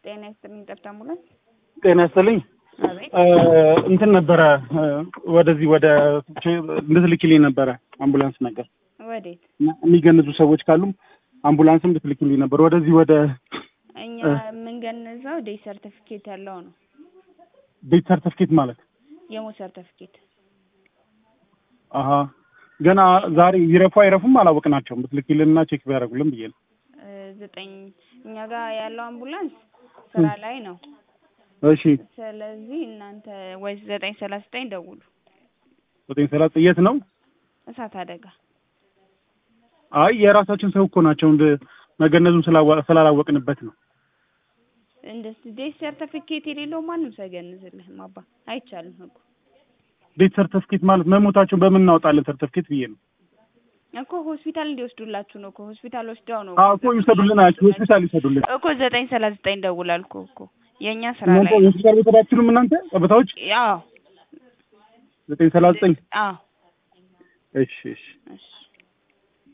ጤና ይስጥልኝ ጠብታሙላ ጤና ይስጥልኝ እንትን ነበር ወደዚህ ወደ እንድትልኪልኝ ነበር አምቡላንስ ነገር ወዴት የሚገነዙ ሰዎች ካሉ አምቡላንስም እንድትልኪልኝ ነበር ወደዚህ ወደ እኛ ምን ገነዛው ዴይ ሰርቲፊኬት ያለው ነው ዴይ ሰርቲፊኬት ማለት የሞት ሰርቲፊኬት አሃ ገና ዛሬ ይረፉ አይረፉም አላወቅናቸውም እንድትልኪልኝና ቼክ ቢያደርጉልን ብዬ ነው 9 እኛ ጋር ያለው አምቡላንስ ስራ ላይ ነው እሺ ስለዚህ እናንተ ወይ 939 ደውሉ 930 የት ነው እሳት አደጋ አይ የራሳችን ሰው እኮ ናቸው እንደ መገነዙን ስላላወቅንበት ነው እንደዚህ ዴይ ሰርቲፊኬት የሌለው ማንም ሳይገንዝልህ ማባ አይቻልም እኮ ዴይ ሰርቲፊኬት ማለት መሞታቸው በምን እናወጣለን ሰርቲፊኬት ብዬ ነው እኮ ሆስፒታል እንዲወስዱላችሁ ነው እኮ ሆስፒታል ወስደው ነው እኮ ይወስዱልና ሆስፒታል ይወስዱልን እኮ 939 ደውላልኩ እኮ የኛ ስራ ላይ ሆስፒታል ቤታችሁም እናንተ ጠብታዎች አዎ 939 አዎ እሺ